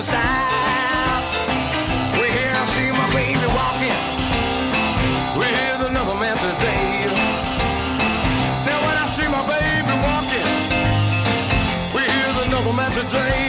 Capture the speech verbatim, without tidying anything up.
different style. We hear I see my baby walking with another man today. Now when I see my baby walking with another man today.